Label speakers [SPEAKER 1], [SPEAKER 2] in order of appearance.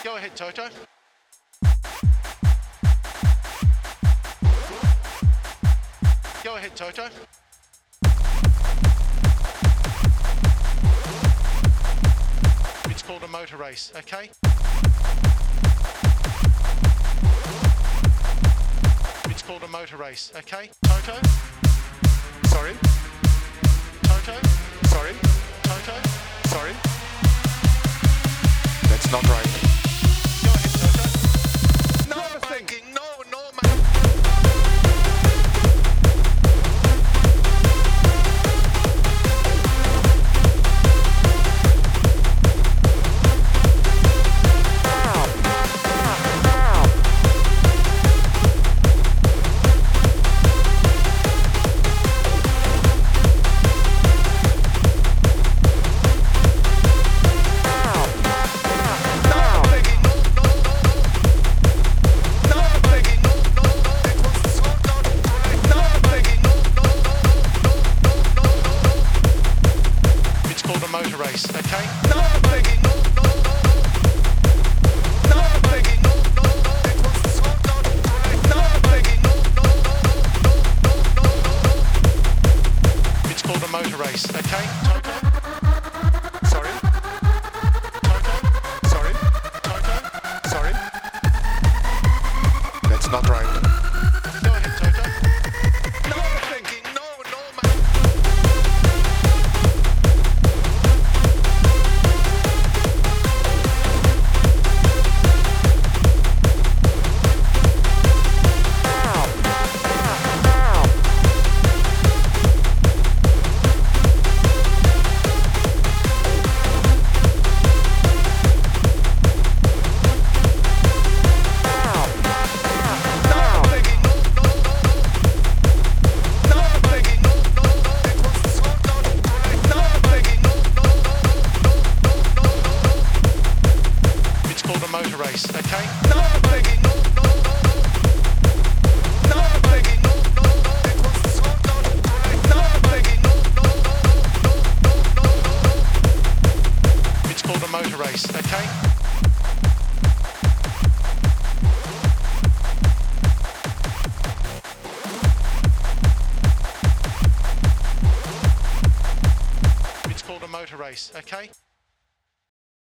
[SPEAKER 1] Go ahead, Toto. Go ahead, Toto. It's called a motor race, okay? It's called a motor race, okay? Toto?
[SPEAKER 2] Sorry?
[SPEAKER 1] Toto?
[SPEAKER 2] Sorry?
[SPEAKER 1] Toto?
[SPEAKER 2] Sorry? That's not right.
[SPEAKER 1] Go ahead, Toto.
[SPEAKER 2] No,
[SPEAKER 1] Thinking, no, man. Motor race, okay?
[SPEAKER 2] no, Peggy, no, no, no, no. No, Peggy, no, no, no. It was so not right. No, Peggy, no, no, no, no, no, no, no, no.
[SPEAKER 1] It's called a motor race, okay? Toto?
[SPEAKER 2] Sorry?
[SPEAKER 1] Toto?
[SPEAKER 2] Sorry?
[SPEAKER 1] Toto?
[SPEAKER 2] Sorry? That's not right.
[SPEAKER 1] Go ahead, Toto.
[SPEAKER 2] No, Peggy, no, no, man.
[SPEAKER 1] Motor race, okay?
[SPEAKER 2] No, Peggy, no, no, no, no. No, Peggy, no, no, no. It was so not right. No, Peggy, no, no, no, no, no, no, no, no.
[SPEAKER 1] It's called a motor race, okay? It's called a motor race, okay?